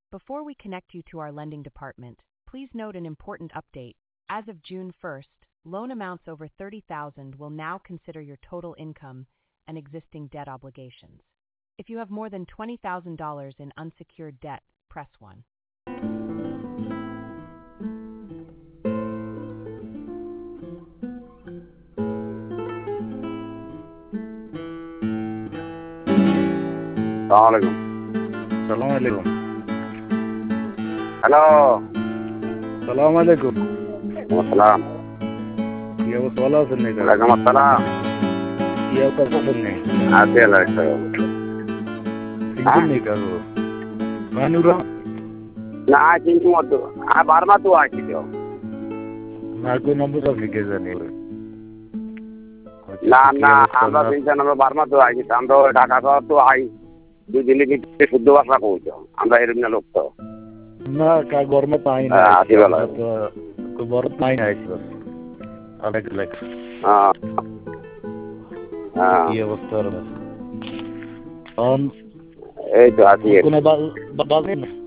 Before we connect you to our lending department, please note an important update. As of June 1st, loan amounts over $30,000 will now consider your total income and existing debt obligations. If you have more than $20,000 in unsecured debt, press 1. Assalamu alaikum. Hello. Assalamu alaikum. Assalam. Ye अवस्था वाला सुनने का. Walaikum assalam. ये अवस्था सुनने. आते लगता है. सुनने का वो. मानूरा. ना चिंटू मत. आ बार मत तू आती हो. ना कोई नंबर तो लिखे जाने. ना আমরা তিনজন আমরা বার মত আইছি আমরা ঢাকা শহর তো আই দুই দিনে কি শুদ্ধ ভাষা কইছো আমরা এরকম লোক তো না কা গরমে পাই না তো কো বরত নাই আইছি বস আলেক লাইক কি অবস্থা রে এই তো আসি কোন বাল